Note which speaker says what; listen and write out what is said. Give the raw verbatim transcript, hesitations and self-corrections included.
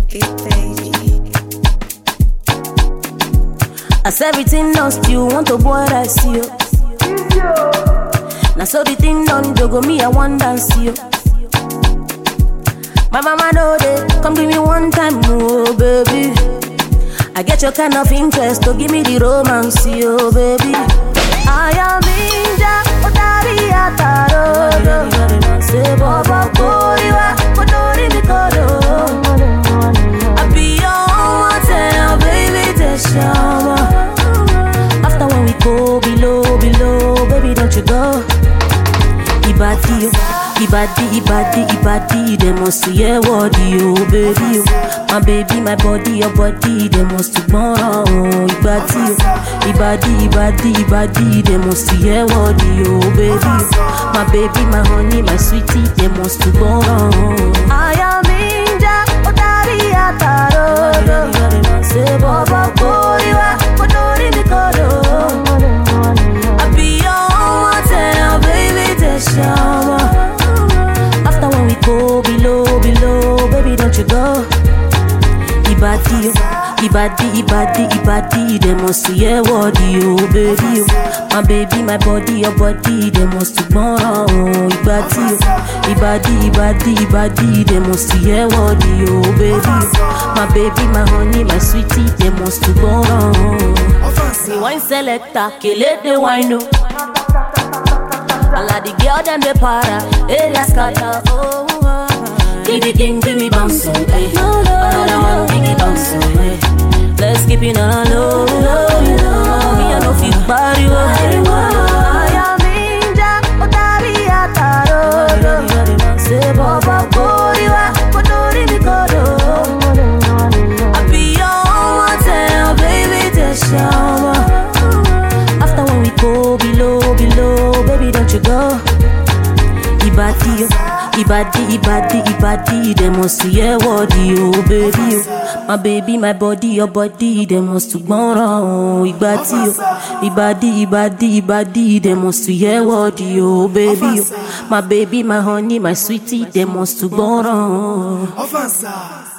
Speaker 1: As everything lost, you want to boy I see you. Now so the thing done, jogo me I want dance you. My mama know they come give me one time, oh baby. I get your kind of interest, so give me the romance, oh baby. I am ninja, otari ataro. Say baba koriwa, kodori mikodo. I be your hotel, baby, te shama. After when we go below, below, baby, don't you go. Ibadi, ibadi, ibadi, ibadi, they must hear what you, baby. My baby, my body, your body, they must go. Ibadi, ibadi, ibadi, ibadi, they must hear what you, baby. My baby, my honey, my sweetie, they must go. I am ninja, otari ataro. Say baba koriwa, kodori mikodo. I be your hotel, baby, te shama. After when we go below, below, baby, don't you go. Ibadi, ibadi, ibadi, ibadi, they must hear what you, baby. My baby, my body, your body, they must go. Ibadi, ibadi, ibadi, ibadi, they must hear what you, baby. My baby, my honey, my sweetie, they must go. See wine selector, kill it the wine. All of the girls them they para, hey let's scatter. Oh, give the king, give me bounce, hey. Another one, give me bounce, hey. Let's keep it on a low, low, low. Me I no fit body, oh. I am ninja, otari ataro. Say baba koriwa, kodori mikodo. I be your hotel, baby, te shama. After when we go below, below, baby, don't you go. Ibadi, ibadi, ibadi, ibadi, they must hear what you, baby. My baby, my body, your body, they must go wrong. Ibadi, ibadi, ibadi, ibadi, they must hear what you, baby. My baby, my honey, my sweetie, they must go wrong.